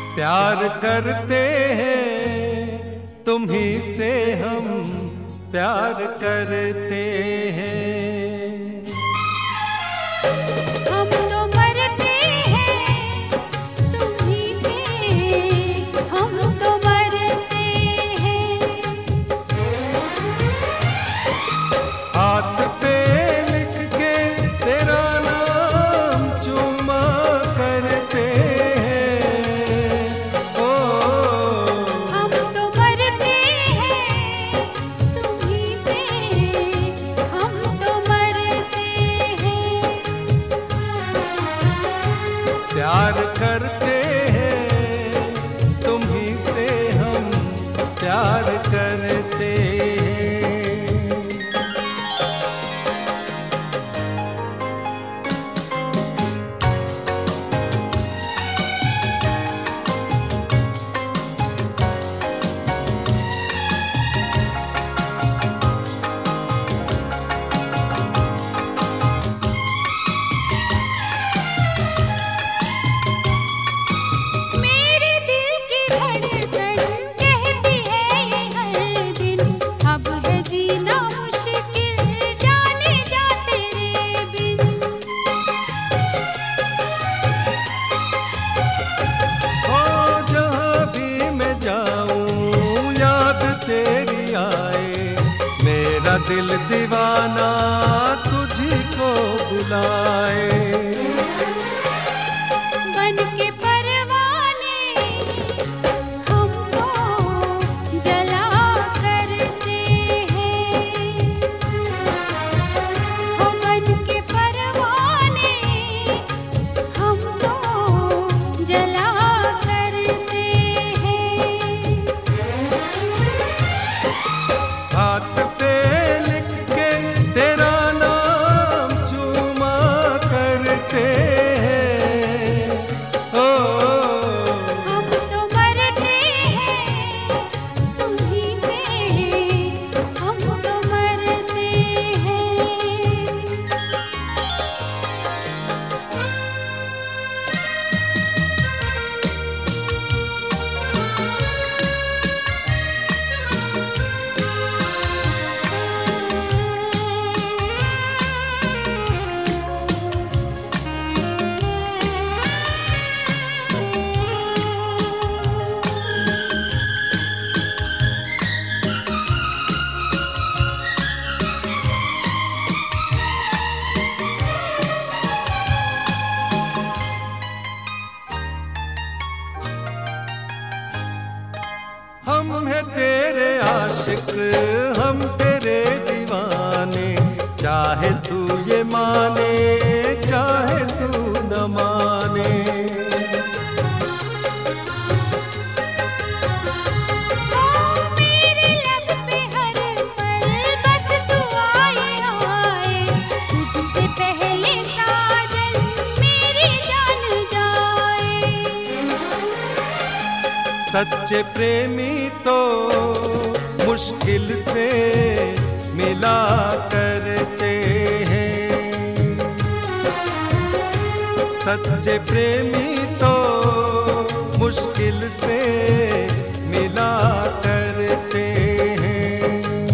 प्यार करते हैं तुम्ही से हम प्यार करते हैं। हम तो मरते हैं तुम्ही पे, हम तो मरते हैं। हाथ पे लिख के तेरा नाम चूमा करते हैं। ओ हम तो मरते हैं तुम्ही पे, हम तो मरते हैं। प्यार करते हैं तुम्ही से हम प्यार करते हैं। मेरे दिल की धड़कन कहती है ये हर दिन, अब है जीना मुश्किल जाने जा तेरे बिन। ओ जहाँ भी मैं जाऊं याद तेरी आए, मेरा दिल दीवाना तुझी को बुलाए। बन के परवाने हमको जला करते हैं। हो बन के परवाने हमको जला करते हैं। हाथ पे लिख के तेरा नाम चूमा करते हैं। ओ हम तो मरते हैं तुम्ही पे, हम तो मरते हैं। हम हैं तेरे आशिक, हम तेरे दीवाने, चाहे तू ये माने चाहे तू न माने। ओ मेरे लब पे हर पल बस तू आए आए, तुझसे पहले साजन मेरी जान जाए। सच्चे प्रेमी तो मुश्किल से मिला करते हैं। सच्चे प्रेमी तो मुश्किल से मिला करते हैं।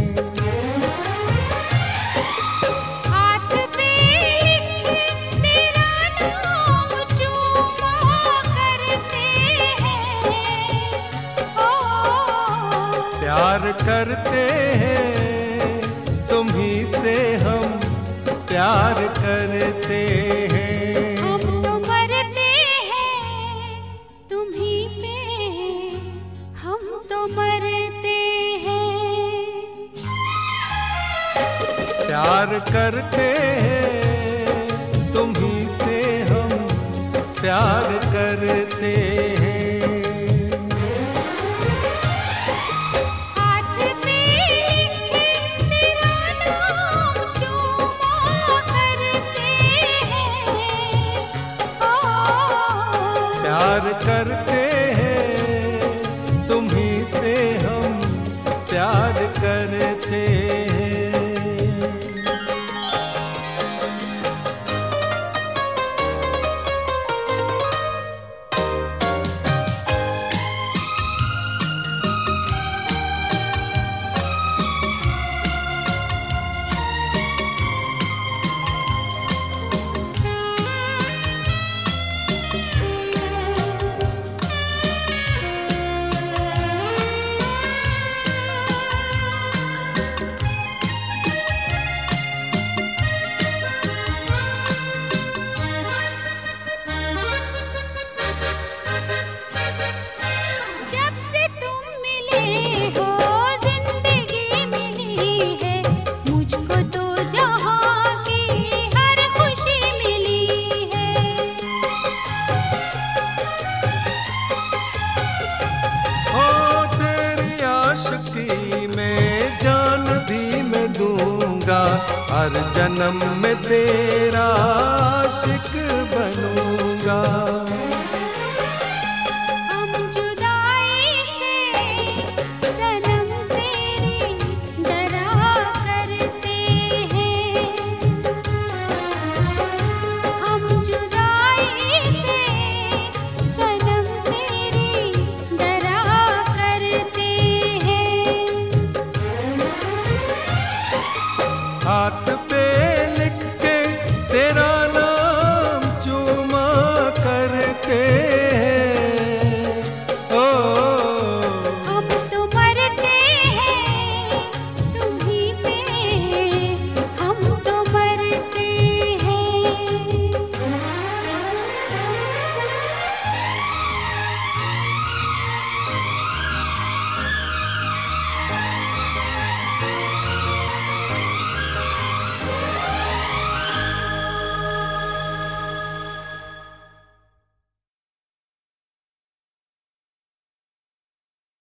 हाथ पे लिखे तेरा नाम चूमा करते हैं। ओ प्यार करते हैं तुम्ही से हम प्यार करते हैं। हम तो मरते हैं तुम्ही पे, हम तो मरते हैं। प्यार करते हैं तुम्ही से हम प्यार करते हैं। हाथ पे लिखे तेरा नाम चूमा करते हैं। ओ प्यार करते हैं तुम्ही से हम प्यार करते हैं। हर जन्म में तेरा आशिक